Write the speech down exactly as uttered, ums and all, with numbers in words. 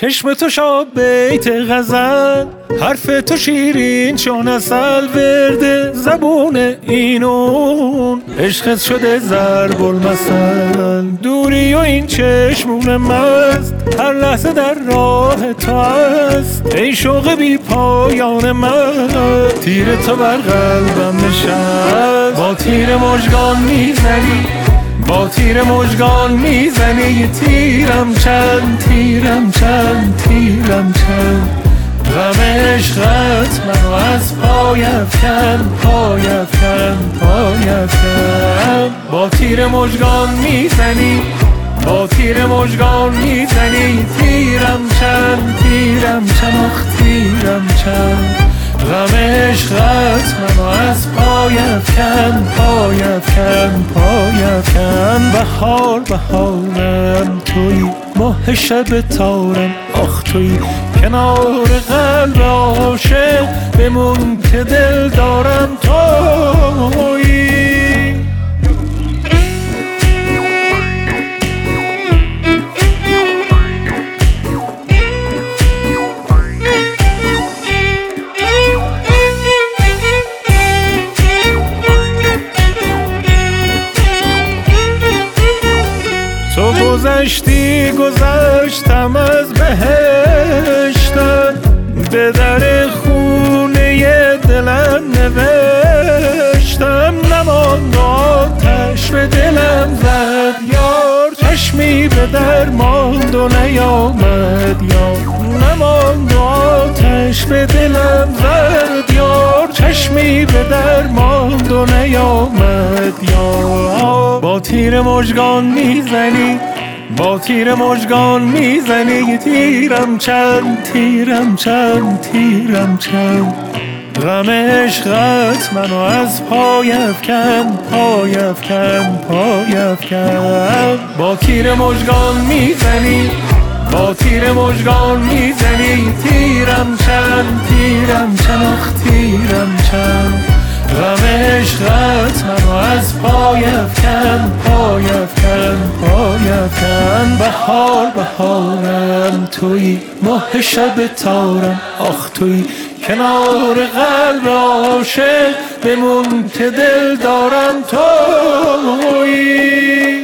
چشم تو شاد بیت غزل، حرف تو شیرین چون عسل، ورد زبون اینون عشقت شده ضرب المثل. دوری و این چشمون مست هر لحظه در راه تو است، ای شوق بی پایان من تیر تو بر قلبم نشست. با تیر مژگان میزنی، با تیر مژگان میزنی، تیرم چند تیرم چند تیرم چند. غم عشقت منو از پای افکن پای افکن پای افکن. با تیر مژگان میزنی، با تیر مژگان میزنی، تیرم چند تیرم چند آخ تیرم چند. غم عشقت منو از پای افکن پای افکن پای افکن. بهار بهارم توی، ماه شب تارم آخ توی، کنار قلب عاشق بمون که دل دارم توی. تو گذشتی گذشتم از بهشتم، به در خونه دلم نوشتم. نماند آتش به دلم زد یار، چشمی به در ماند و نیامد یار. نماند آتش به دلم زد یار، چشمی به در ماند و نیامد یار. با تیر مژگان میزنی، با تیر مژگان میزنی، تیرم چند تیرم چند تیرم چند. غم عشقت منو از پای افکن پای افکن پای افکن. با تیر مژگان میزنی، با تیر مژگان میزنی، تیرم چند تیرم چند آخ تیرم چند. غم عشقت منو از پای افکن پای افکن پای افکن. بهار بهارم توی، ماه شب تارم آخ توی، کنار قلب عاشق بمون که دل دارم توی.